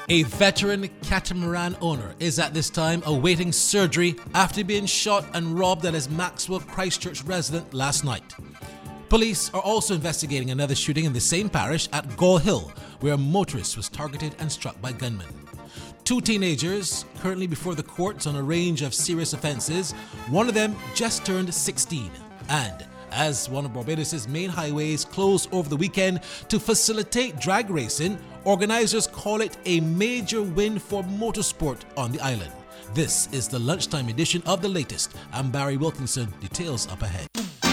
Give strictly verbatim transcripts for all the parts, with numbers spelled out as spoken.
A veteran catamaran owner is at this time awaiting surgery after being shot and robbed at his Maxwell Christchurch residence last night. Police are also investigating another shooting in the same parish at Gaul Hill, where a motorist was targeted and struck by gunmen. Two teenagers currently before the courts on a range of serious offences, one of them just turned sixteen. And as one of Barbados' main highways closed over the weekend to facilitate drag racing, organisers call it a major win for motorsport on the island. This is the lunchtime edition of The Latest. I'm Barry Wilkinson. Details up ahead.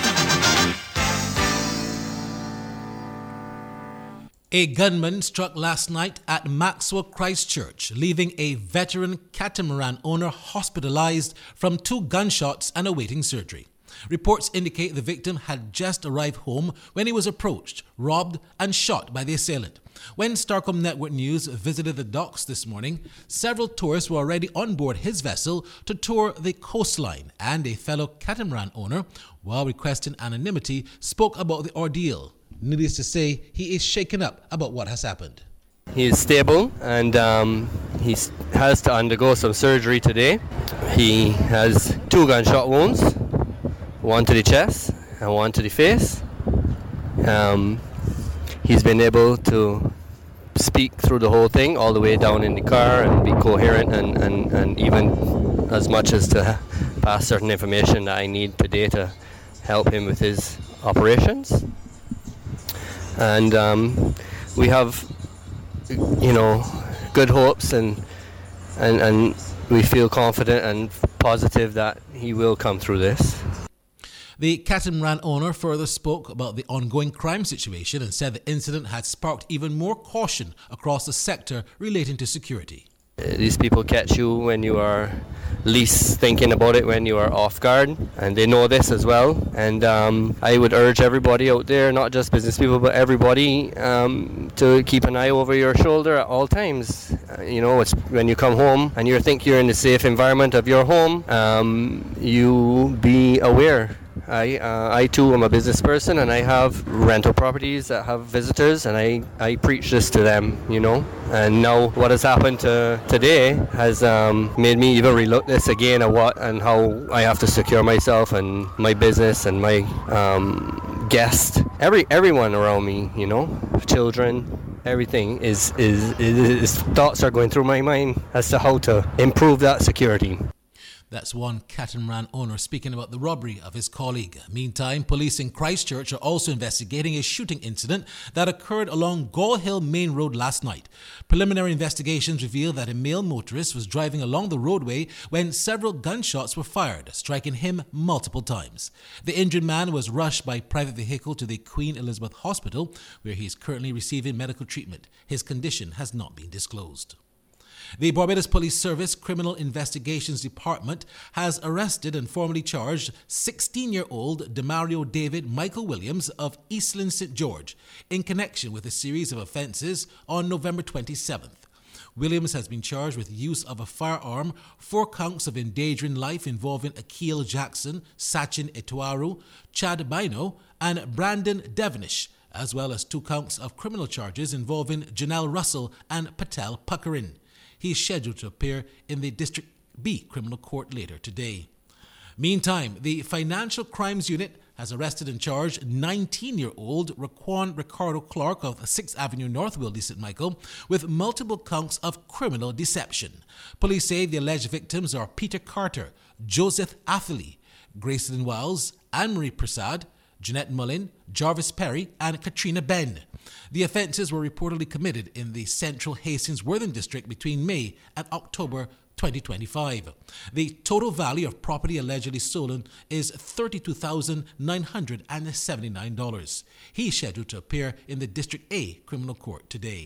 A gunman struck last night at Maxwell Christchurch, leaving a veteran catamaran owner hospitalised from two gunshots and awaiting surgery. Reports indicate the victim had just arrived home when he was approached, robbed and shot by the assailant. When Starcom Network News visited the docks this morning, several tourists were already on board his vessel to tour the coastline, and a fellow catamaran owner, while requesting anonymity, spoke about the ordeal. Needless to say, he is shaken up about what has happened. He is stable and um, he has to undergo some surgery today. He has two gunshot wounds, one to the chest and one to the face. Um, he's been able to speak through the whole thing, all the way down in the car, and be coherent and, and, and even as much as to pass certain information that I need today to help him with his operations. And um, we have, you know, good hopes and, and and we feel confident and positive that he will come through this. The catamaran owner further spoke about the ongoing crime situation and said the incident had sparked even more caution across the sector relating to security. Uh, these people catch you when you are least thinking about it, when you are off guard, and they know this as well. And um, I would urge everybody out there, not just business people, but everybody, um, to keep an eye over your shoulder at all times. Uh, you know, it's when you come home and you think you're in the safe environment of your home, um, you be aware. I uh, I too am a business person, and I have rental properties that have visitors, and I, I preach this to them, you know. And now what has happened to today has um, made me even relook this again at what and how I have to secure myself and my business and my um, guests, every everyone around me, you know, children. Everything is, is, is, is thoughts are going through my mind as to how to improve that security. That's one catamaran owner speaking about the robbery of his colleague. Meantime, police in Christchurch are also investigating a shooting incident that occurred along Gaul Hill Main Road last night. Preliminary investigations reveal that a male motorist was driving along the roadway when several gunshots were fired, striking him multiple times. The injured man was rushed by private vehicle to the Queen Elizabeth Hospital, where he is currently receiving medical treatment. His condition has not been disclosed. The Barbados Police Service Criminal Investigations Department has arrested and formally charged sixteen-year-old Demario David Michael Williams of Eastland Saint George in connection with a series of offences on November twenty-seventh. Williams has been charged with use of a firearm, four counts of endangering life involving Akil Jackson, Sachin Etuaru, Chad Bino, and Brandon Devonish, as well as two counts of criminal charges involving Janelle Russell and Patel Puckerin. He is scheduled to appear in the District B Criminal Court later today. Meantime, the Financial Crimes Unit has arrested and charged nineteen-year-old Raquan Ricardo Clark of sixth Avenue North, Wilde Saint Michael, with multiple counts of criminal deception. Police say the alleged victims are Peter Carter, Joseph Atherley, Grayson Wiles, Anne-Marie Prasad, Jeanette Mullin, Jarvis Perry, and Katrina Ben. The offences were reportedly committed in the Central Hastings Worthing District between May and October twenty twenty-five. The total value of property allegedly stolen is thirty-two thousand nine hundred seventy-nine dollars. He is scheduled to appear in the District A Criminal Court today.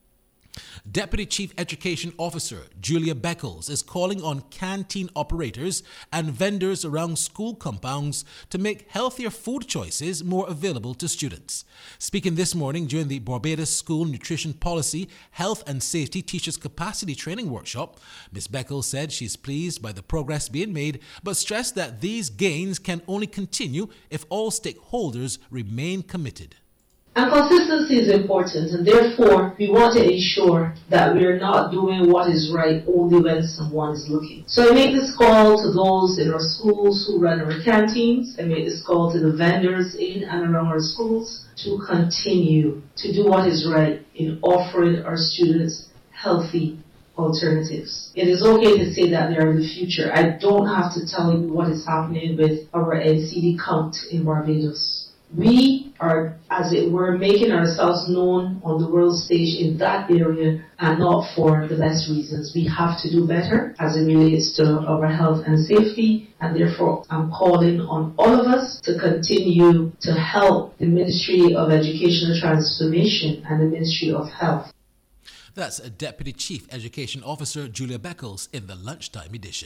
Deputy Chief Education Officer Julia Beckles is calling on canteen operators and vendors around school compounds to make healthier food choices more available to students. Speaking this morning during the Barbados School Nutrition Policy, Health and Safety Teachers Capacity Training Workshop, Miz Beckles said she is pleased by the progress being made, but stressed that these gains can only continue if all stakeholders remain committed. And consistency is important, and therefore we want to ensure that we are not doing what is right only when someone is looking. So I make this call to those in our schools who run our canteens. I make this call to the vendors in and around our schools to continue to do what is right in offering our students healthy alternatives. It is okay to say that they are the future. I don't have to tell you what is happening with our N C D count in Barbados. We are, as it were, making ourselves known on the world stage in that area, and not for the best reasons. We have to do better as it relates to our health and safety, and therefore I'm calling on all of us to continue to help the Ministry of Educational Transformation and the Ministry of Health. That's a Deputy Chief Education Officer Julia Beckles in the Lunchtime edition.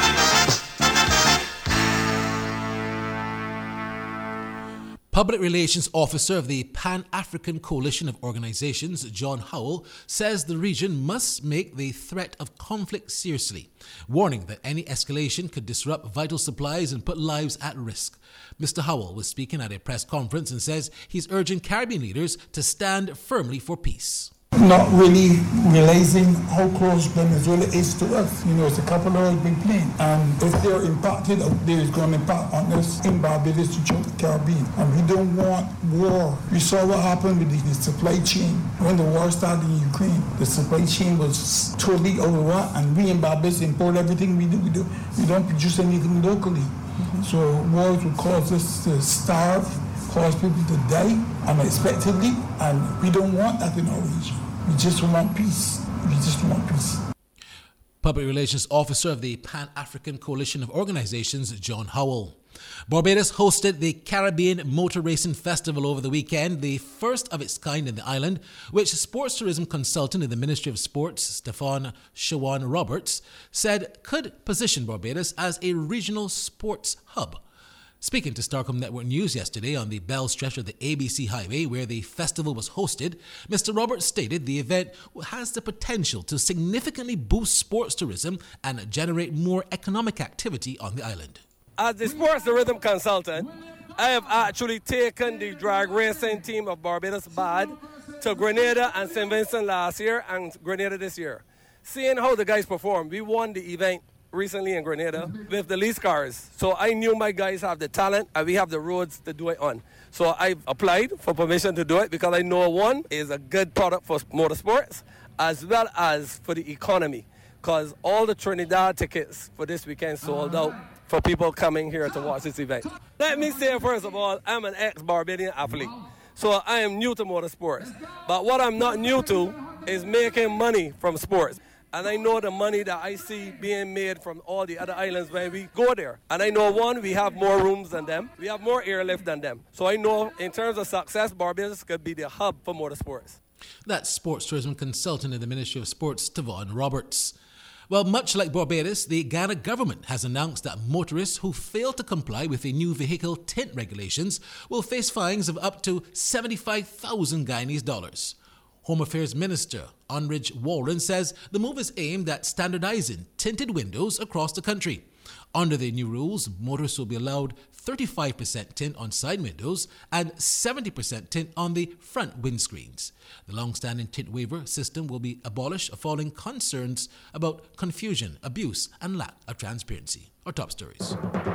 Public Relations Officer of the Pan-African Coalition of Organizations, John Howell, says the region must make the threat of conflict seriously, warning that any escalation could disrupt vital supplies and put lives at risk. Mister Howell was speaking at a press conference and says he's urging Caribbean leaders to stand firmly for peace. Not really realizing how close Venezuela is to us. You know, it's a couple of big planes. And if they're impacted out there, it's going to impact on us in Barbados to the Caribbean. And we don't want war. We saw what happened with the, the supply chain. When the war started in Ukraine, the supply chain was totally out of whack. And we in Barbados import everything we do. We, do. we don't produce anything locally. Mm-hmm. So wars will cause us to starve, cause people to die unexpectedly. And we don't want that in our region. We just want peace. We just want peace. Public Relations Officer of the Pan-African Coalition of Organizations, John Howell. Barbados hosted the Caribbean Motor Racing Festival over the weekend, the first of its kind in the island, which sports tourism consultant in the Ministry of Sports, Stefan Shawan Roberts, said could position Barbados as a regional sports hub. Speaking to Starcom Network News yesterday on the Bell stretch of the A B C Highway where the festival was hosted, Mister Roberts stated the event has the potential to significantly boost sports tourism and generate more economic activity on the island. As the sports tourism consultant, I have actually taken the drag racing team of Barbados B A D to Grenada and Saint Vincent last year and Grenada this year. Seeing how the guys perform, we won the event recently in Grenada with the lease cars. So I knew my guys have the talent and we have the roads to do it on. So I applied for permission to do it because I know one is a good product for motorsports as well as for the economy, because all the Trinidad tickets for this weekend sold out for people coming here to watch this event. Let me say first of all, I'm an ex-Barbadian athlete. So I am new to motorsports. But what I'm not new to is making money from sports. And I know the money that I see being made from all the other islands when we go there. And I know, one, we have more rooms than them. We have more airlift than them. So I know in terms of success, Barbados could be the hub for motorsports. That's sports tourism consultant in the Ministry of Sports, Tavon Roberts. Well, much like Barbados, the Ghana government has announced that motorists who fail to comply with the new vehicle tint regulations will face fines of up to seventy-five thousand Guyanese dollars. Home Affairs Minister Onridge Warren says the move is aimed at standardizing tinted windows across the country. Under the new rules, motorists will be allowed thirty-five percent tint on side windows and seventy percent tint on the front windscreens. The long-standing tint waiver system will be abolished following concerns about confusion, abuse, and lack of transparency. Our top stories.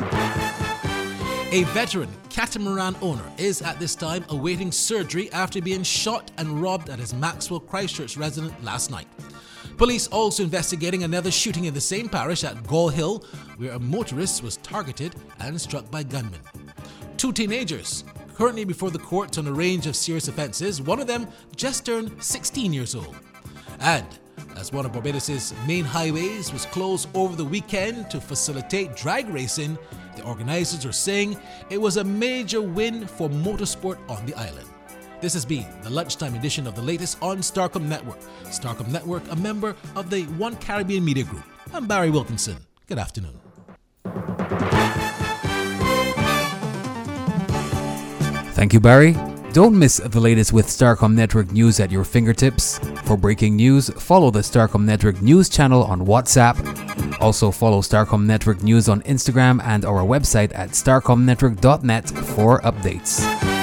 A veteran catamaran owner is at this time awaiting surgery after being shot and robbed at his Maxwell Christchurch residence last night. Police also investigating another shooting in the same parish at Gall Hill, where a motorist was targeted and struck by gunmen. Two teenagers currently before the courts on a range of serious offences, one of them just turned sixteen years old. And as one of Barbados' main highways was closed over the weekend to facilitate drag racing, the organisers are saying it was a major win for motorsport on the island. This has been the lunchtime edition of the latest on Starcom Network. Starcom Network, a member of the One Caribbean Media Group. I'm Barry Wilkinson. Good afternoon. Thank you, Barry. Don't miss the latest with Starcom Network news at your fingertips. For breaking news, follow the Starcom Network news channel on WhatsApp. Also follow Starcom Network news on Instagram and our website at starcom network dot net for updates.